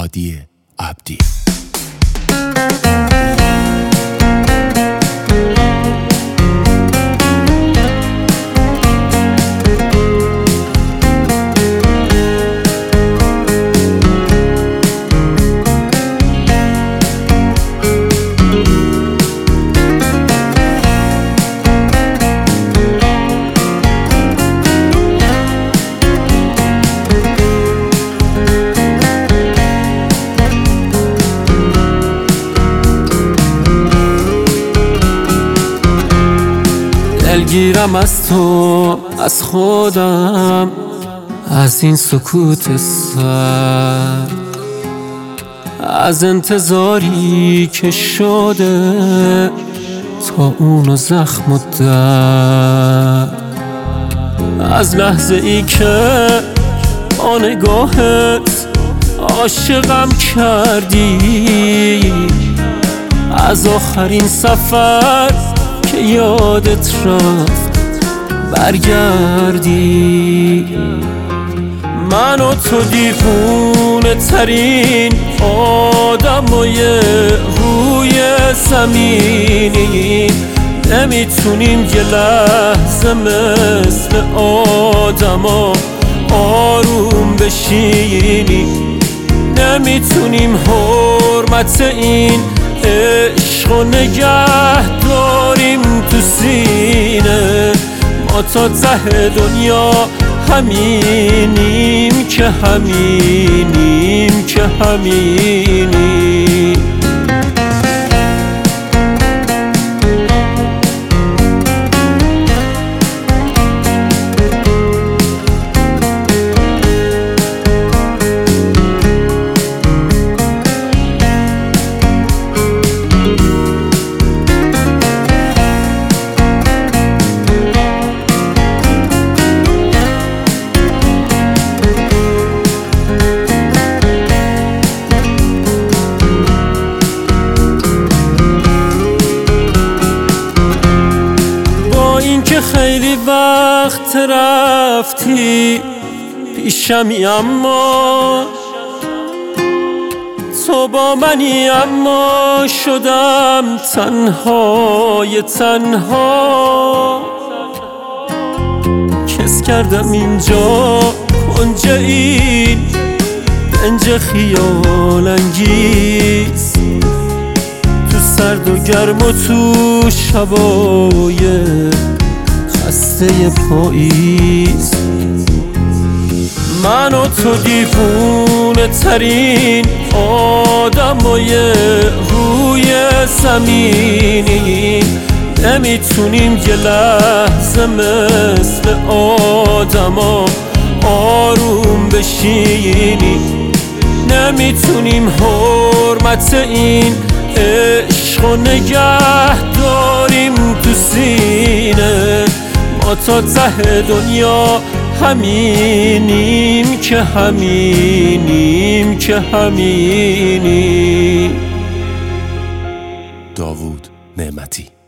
هادی عبدی. دلگیرم از تو، از خودم، از این سکوت سر، از انتظاری که شده تا اونو زخم و درد، از لحظه ای که با نگاهت عاشقم کردی، از آخرین سفر که یادت رفت برگردی. من و تو دیوونه ترین آدمای روی زمینی، نمیتونیم یه لحظه مثل آدما آروم بشینیم، نمیتونیم حرمت این عشق و نگه داریم تو سینه. ما تا ته دنیا همینیم که همینیم که همینیم. که خیلی وقت رفتی پیشمی، اما تو با منی، اما شدم تنهای تنها. کس کردم اینجا کنج این دنج خیال انگیز، تو سرد و گرم و تو شبای خسته پاییز. من و تو دیوونه ترین آدمای روی زمینی، نمیتونیم یه لحظه مثل آدما آروم بشینیم، نمیتونیم حرمت این عشق و نگه داریم تو سینه. ما تا ته دنیا همینیم که همینیم که همینیم. داوود نعمتی.